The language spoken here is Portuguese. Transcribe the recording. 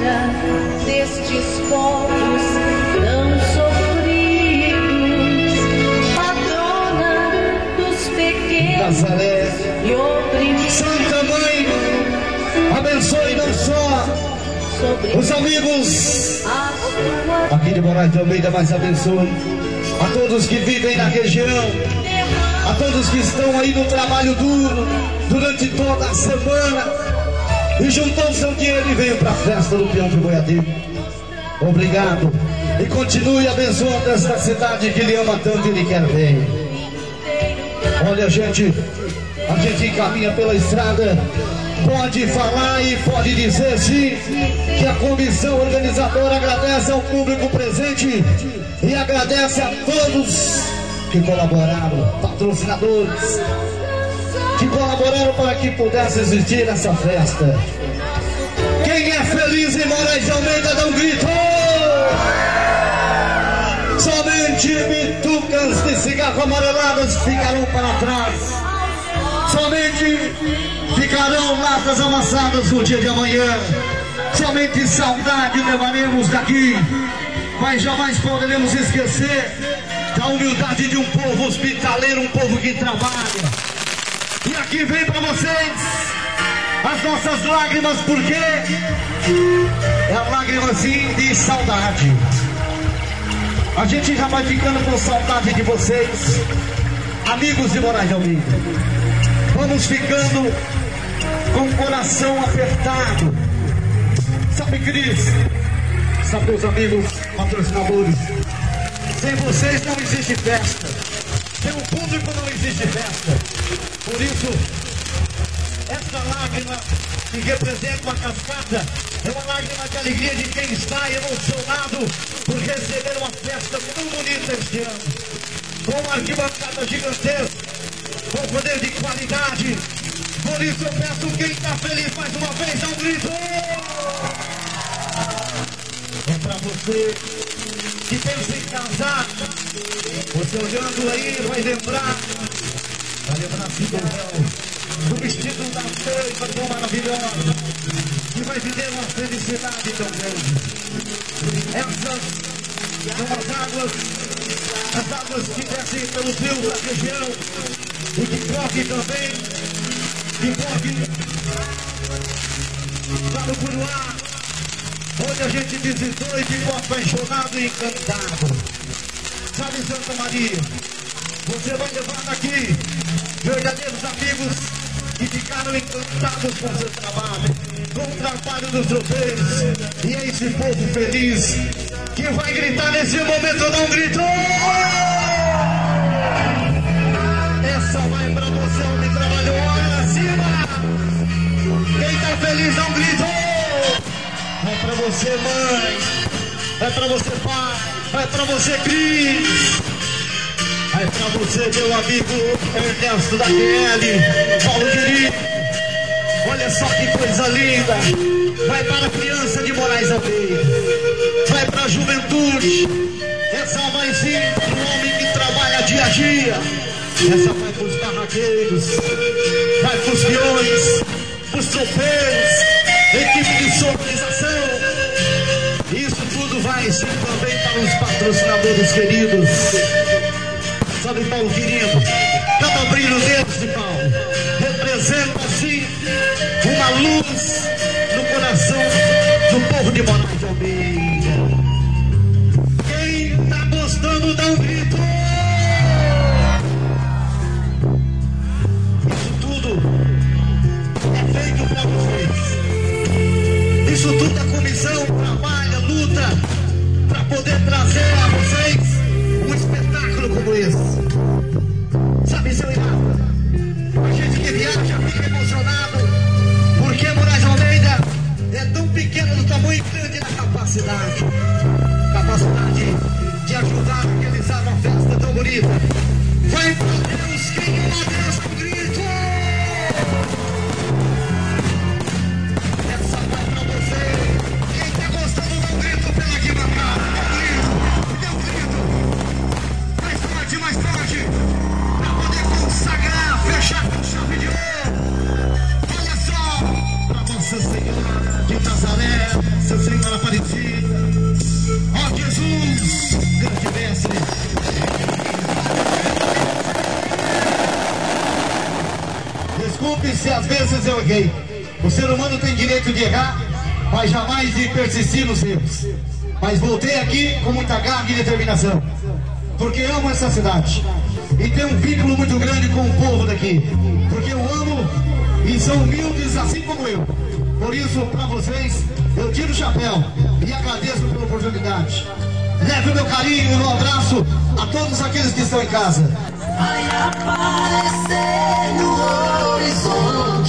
Senhora destes povos tão sofridos, patrona dos pequenos Nazaré, e oprimidos. Santa Mãe, abençoe não só os amigos aqui de Moraes de Almeida, mas abençoe a todos que vivem na região, a todos que estão aí no trabalho duro durante toda a semana e juntou seu dinheiro e veio para a festa do Peão de Boiadeiro. Obrigado e continue abençoando esta cidade que lhe ama tanto e lhe quer bem. Olha, gente, a gente encaminha pela estrada. Pode falar e pode dizer sim que a comissão organizadora agradece ao público presente e agradece a todos que colaboraram, patrocinadores que colaboraram para que pudesse existir essa festa. Quem é feliz em Moraes de Almeida dá um grito. Somente bitucas de cigarro amareladas ficarão para trás. Somente ficarão latas amassadas no dia de amanhã. Somente saudade levaremos daqui, mas jamais poderemos esquecer da humildade de um povo hospitaleiro, um povo que trabalha. E aqui vem para vocês as nossas lágrimas, porque é a lágrima assim de saudade. A gente já vai ficando com saudade de vocês, amigos de Moraes de Almeida. Vamos ficando com o coração apertado. Sabe, Cris? Sabe, meus amigos patrocinadores? Sem vocês não existe festa. Sem o público não existe festa. Por isso, essa lágrima que representa uma cascata é uma lágrima de alegria de quem está emocionado por receber uma festa tão bonita este ano. Com uma arquibancada gigantesca, com poder de qualidade. Por isso eu peço quem está feliz mais uma vez, dá um grito. É pra você que pensa em casar. Você olhando aí vai lembrar assim do vestido da noiva tão maravilhosa, que vai viver uma felicidade tão grande. Essas são as águas que descem pelo rio da região e que correm também, que correm lá no Curuá, onde a gente visitou e ficou apaixonado e encantado. Sabe, Santa Maria, você vai levar daqui verdadeiros amigos que ficaram encantados com o seu trabalho, com o trabalho dos tropeiros. E é esse povo feliz que vai gritar nesse momento, dá um grito. Essa vai pra você, onde trabalhou, olha acima. Quem tá feliz, dá um grito. É pra você, mãe. É pra você, pai. É pra você, Cris. É pra você, meu amigo Ernesto da QL, Paulo querido. Olha só que coisa linda. Vai para a criança de Moraes Almeida, vai para a juventude. Essa vai sim para o homem que trabalha dia a dia. Essa vai para os barraqueiros, vai para os peões, para os tropeiros, equipe de sonorização. Isso tudo vai sim também para os patrocinadores queridos. Sabe, Paulo querido, cada brilho deles de Paulo representa assim uma luz no coração do povo de Moraes de Almeida. Quem tá gostando, dá um grito. Isso tudo é feito para vocês. Isso tudo a comissão trabalha, luta para poder trazer a vocês um espetáculo como esse. Sabe, seu Inácio, a gente que viaja fica emocionado, porque Moraes de Almeida é tão pequeno do tamanho grande da capacidade de ajudar a realizar uma festa tão bonita. Vai pra Deus, quem ama Deus, um grito. Essa vai pra você. Quem tá gostando, dá um grito pela arquibancada. Dê um grito. Mais forte. Pra poder consagrar, fechar com chave de ouro. Olha só, pra você, Senhor. de Nazaré, seu Senhor Aparecido. Ó Jesus, grande mestre. Desculpe se às vezes eu errei. O ser humano tem direito de errar, mas jamais de persistir nos erros. Mas voltei aqui com muita garra e determinação, porque amo essa cidade e tenho um vínculo muito grande com o povo daqui, porque eu amo e são humildes assim como eu. Por isso, para vocês, eu tiro o chapéu e agradeço pela oportunidade. Leve o meu carinho e o meu abraço a todos aqueles que estão em casa. Vai aparecer no horizonte.